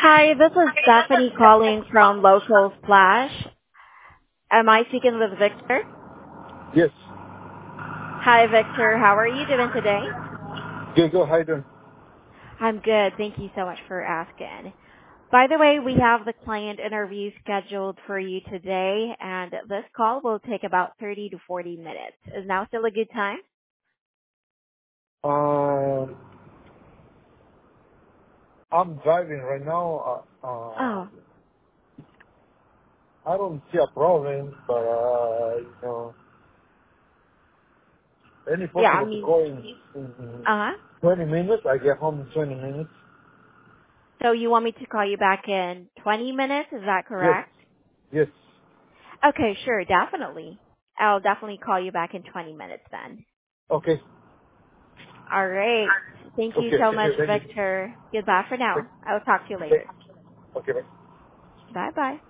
Hi, this is Stephanie calling from Local Splash. Am I speaking with Victor? Yes. Hi, Victor. How are you doing today? Good, go. How you doing? I'm good. Thank you so much for asking. By the way, we have the client interview scheduled for you today, and this call will take about 30 to 40 minutes. Is now still a good time? Um, I'm driving right now. Oh, I don't see a problem, but any yeah, possible to call in uh-huh. 20 minutes. I get home in 20 minutes. So you want me to call you back in 20 minutes? Is that Yes. correct? Yes. Okay, sure, definitely. I'll definitely call you back in 20 minutes then. Okay. All right. Thank you Okay. so Thank much, you. Thank you. Victor. Goodbye for Thank now. I will talk to you you. later. Okay. Bye. Bye bye.